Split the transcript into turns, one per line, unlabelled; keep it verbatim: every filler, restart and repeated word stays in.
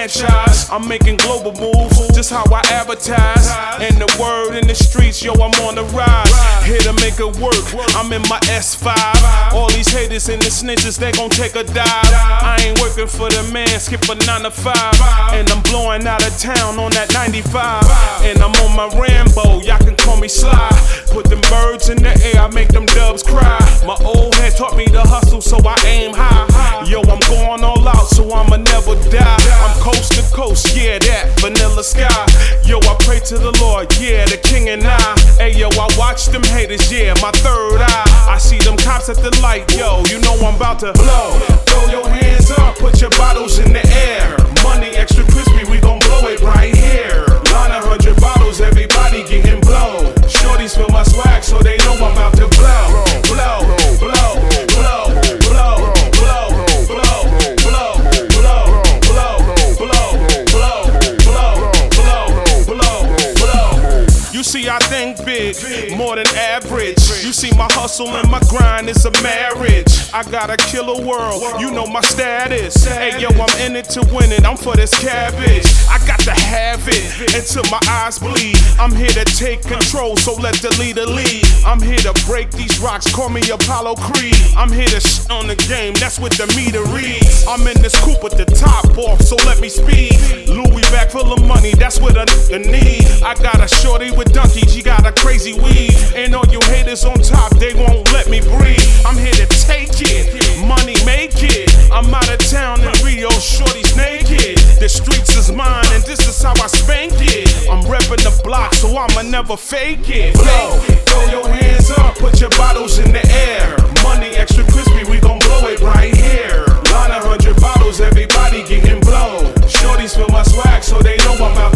franchise. I'm making global moves, just how I advertise. And the word in the streets, yo, I'm on the rise. Here to make it work, I'm in my S five. All these haters and the snitches, they gon' take a dive. I ain't working for the man, skip a nine to five. And I'm blowing out of town on that ninety-five. And I'm on my Rambo, y'all can call me Sly. Put them birds in the air, I make them dubs cry. My old head taught me to hustle, so I aim high. Yo, I'm going all out, so I'ma never die. I'm coast to coast, yeah, that vanilla sky. Yo, I pray to the Lord, yeah, the king and I. Hey, yo, I watch them haters, yeah, my third eye. I see them cops at the light, yo, you know I'm about to blow. Throw your hands up, put your bottles in the air. Money extra crispy, we gon' blow it right here. Line a hundred bottles, everybody getting blow. Shorties feel my swag, so they know I'm about to blow. Blow, blow, blow, blow, blow, blow, blow, blow, blow, blow, blow, blow, blow, blow. You see, I think big, more than average. You see, my hustle and my grind is a marriage. I gotta kill a world, you know my status. Hey yo, I'm in it to win it, I'm for this cabbage. I got to have it until my eyes bleed. I'm here to take control, so let the leader lead. I'm here to break these rocks, call me Apollo Creed. I'm here to shit on the game, that's what the meter reads. I'm in this coupe with the top off, so let me speed. Louis bag full of money, that's what a nigga need. I got a shorty with donkeys, she got a crazy weave. And all you haters on top, they won't let me breathe. I'm here to take it, money make it. I'm out of town in Rio, shorty's naked. The streets is mine and this is how I spank it. I'm reppin' the block, so I'ma never fake it. Blow, throw your hands up, put your bottles in the air. Money extra crispy, we gon' blow it right here. Line a hundred bottles, everybody getting blow. Shorties feel my swag, so they know I'm out